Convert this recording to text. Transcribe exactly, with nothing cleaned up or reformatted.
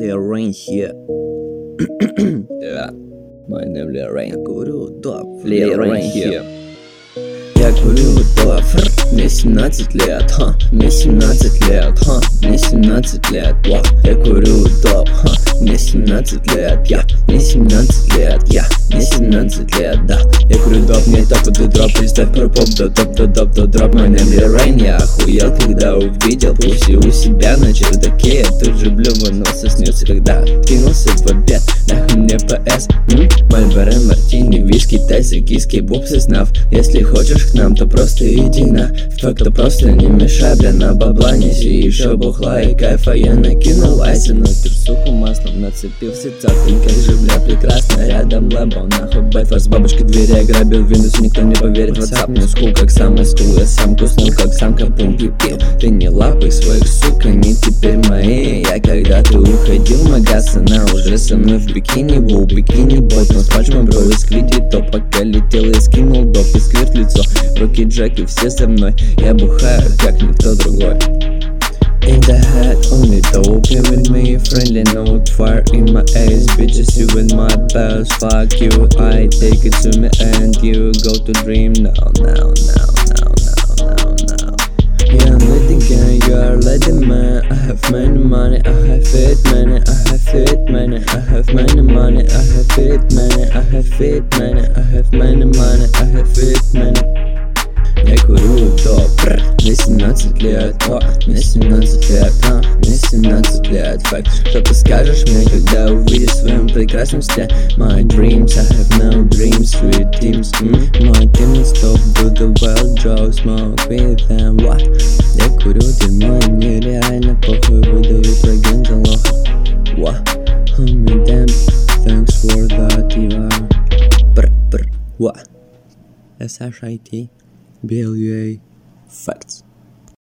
Lil Rain here. Yeah, my name Lil Rain. Я курю доп, Lil Rain here. Я курю доп, мне семнадцать лет, ха, мне семнадцать лет, ха, мне семнадцать лет, ва. Я курю доп, ха, мне семнадцать лет, я, мне семнадцать лет, я, мне семнадцать лет, да. Я курю доп, мне топ, это дроп, представь про поп, да топ, да доп, да дроп. My name Lil Rain, я охуел, когда увидел пуси у себя на чердаке. Я тут же блюванулся, снился, когда кинулся в обед. Нахуй мне ПС, Мальборо, мартини, виски, тайсы, киски, бупсы, снав. Если хочешь к нам, то просто иди на факт, то просто не мешай, бля, на бабла неси еще бухла и кайфа. Я накинул айсы, но ты суку маслом нацепился цапень. Как же, бля, прекрасно, рядом лэбо, нахуй бэтфор с бабочкой двери ограбил Windows, никто не поверит в WhatsApp. Мне скул, как самый скул, я сам куснул, как самка пумпи пил. Ты не лапай своих, сука, не теперь мои. Я когда-то уходил в магаз, она уже со мной в бикини, воу, бикини бот. Но спач мой бро, из квиди, то пока летел и скинул доп, и сквирт лицо. Руки Джеки, все со мной, я бухаю, как никто другой. In the head, only dope, you with me, friendly note, fire in my ass, bitches, you in my bells, fuck you, I take it to me and you go to dream now, now, now, now, now, now, now. Yeah, I'm letting go, you are letting man, I have many money, I have it many, I have it many, I have many money, I have it many, I have it many, I have many money, I have it many. Я курю доп, мне семнадцать лет, о, мне семнадцать лет, а, мне семнадцать лет, факт. Что ты скажешь мне, когда увидишь в своем прекрасном сне? My dreams, I have no dreams, sweet dreams, mm? My team stop, do the well draw, smoke with them, what? Я курю дерьмо, и мне реально похуй, выдаю про ген за лоха, what? Homie, damn, thanks for that, you are, brr, brr, what? эс эйч ай ти B L U A Facts.